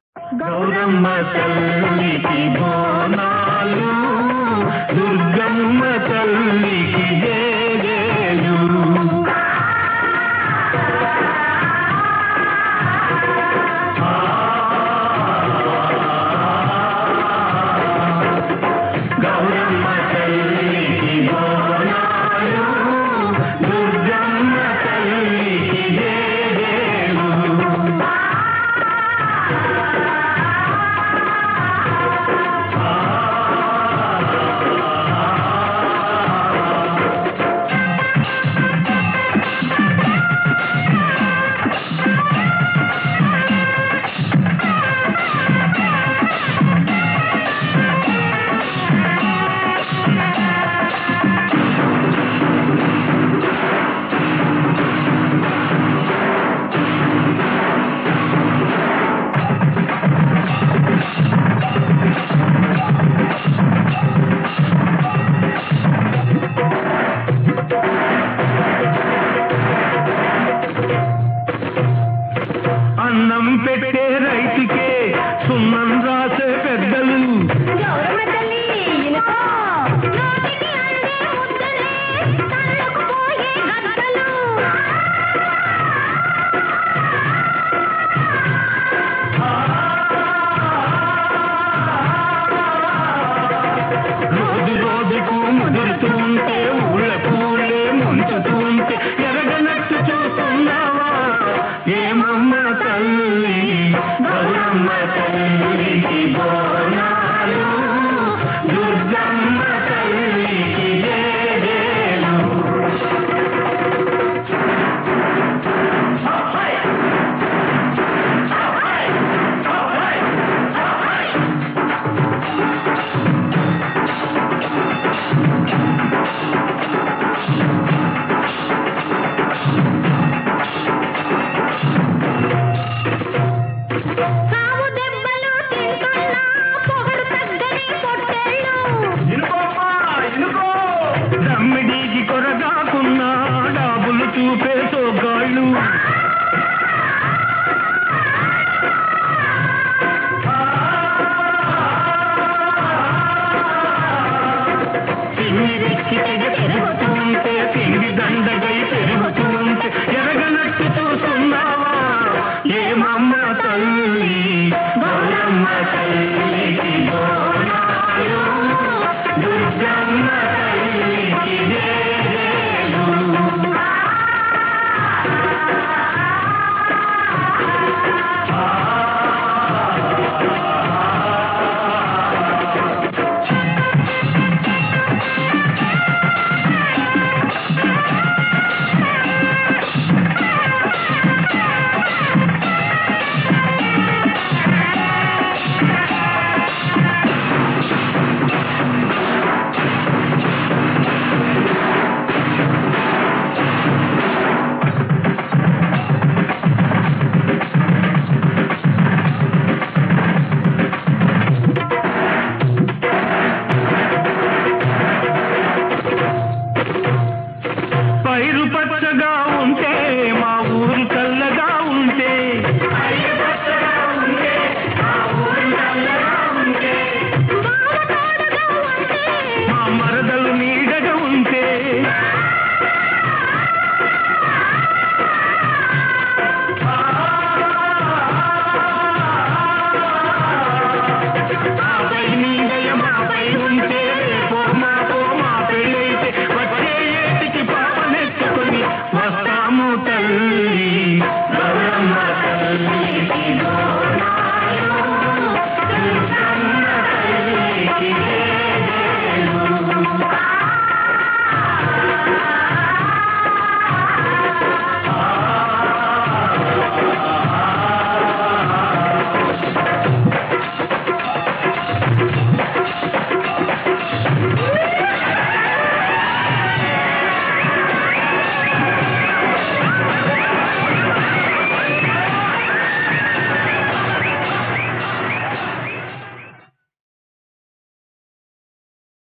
గౌరమ్మ తల్లికి బోనాలు, దుర్గమ్మ తల్లికి జేజేలు. గౌరమ్మ తల్లికి బోనాలు, దుర్గమ్మ తల్లికి జేజేలు. అన్నం పెట్టే రైతుకే సున్నం రాసే పెద్దలు, గౌరమ్మ తల్లి ఇనుకో, నోటికి అందే ముద్దలే కళ్ళకు పోయే గద్దలు. రోజు రోజుకు ముదురుతూ ఉంటే ఊళ్ళ పూలే ముంచుతూ ఉంటే ఎరగనట్టు చూస్తున్నావా ఏమమ్మ తల్లి. గౌరమ్మ తల్లికి బోనాలు, దుర్గమ్మ తల్లికి జేజేలు. సావు దెబ్బలు తింటున్నా పొగరు తగ్గని పొట్టేళ్ళు. దమ్మిడికి కొరగాకున్నా డాబులు చూపే సోగాళ్ళు, తిమ్మిరెక్కి తెగ తిరుగుతూ ఉంటే తిండి దండగై పెరుగుతూ ఉంటే ఎరగనట్టు చూస్తున్నావా ఏమమ్మ తల్లి. గౌరమ్మ తల్లి